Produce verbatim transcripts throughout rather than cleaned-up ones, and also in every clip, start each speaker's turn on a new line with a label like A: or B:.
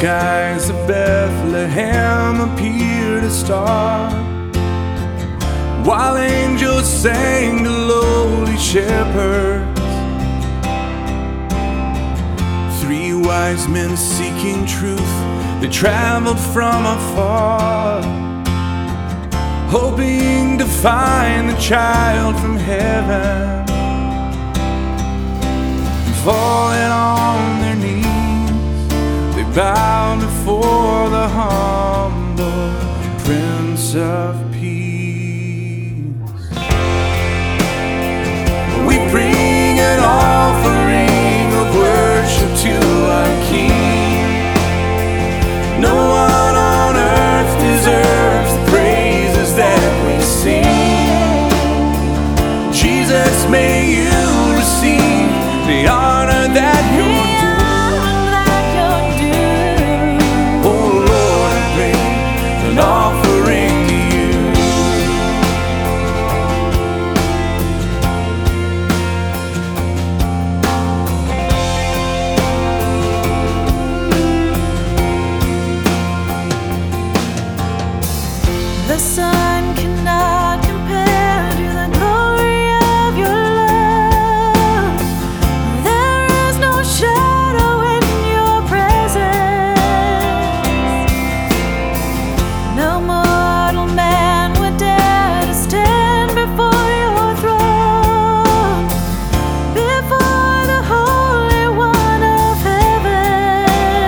A: skies of Bethlehem appeared a star, while angels sang to lowly shepherds. Three wise men seeking truth, they traveled from afar, hoping to find the child from heaven. And falling on their knees, they bowed before the humble Prince of Peace. We bring an offering of worship to our King. No one on earth deserves the praises that we sing. Jesus, may you receive the honor that you're due. Oh Lord, I bring an offering to you.
B: The sun cannot compare to the glory of your love. There is no shadow in your presence. No mortal man would dare to stand before your throne, before the Holy One of heaven.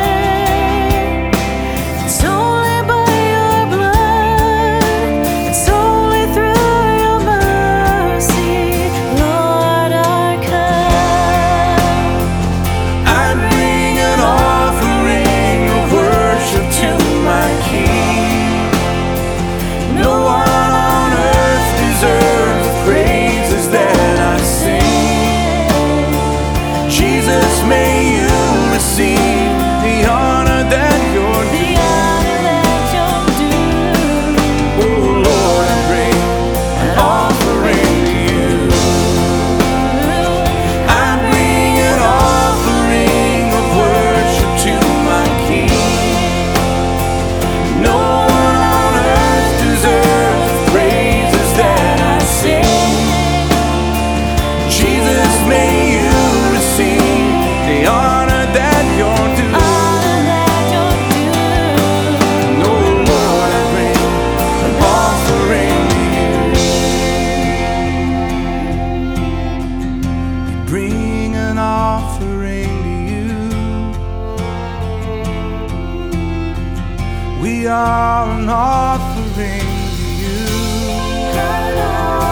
B: It's only by your blood, it's only through your mercy, Lord, I come.
A: I bring an offering of worship to my King. No one on earth deserves the praises that I sing. Jesus, may you receive the honor that you're
B: The
A: due.
B: honor that you're due.
A: Oh Lord, I bring an offering to you. I bring an offering of worship to my King. No one on earth deserves the praises that I sing. Jesus, may you receive the honor that you're due.
B: Honor that you're due.
A: No, Lord, I bring an offering to you. We bring an offering to you. We are an offering to you.
B: An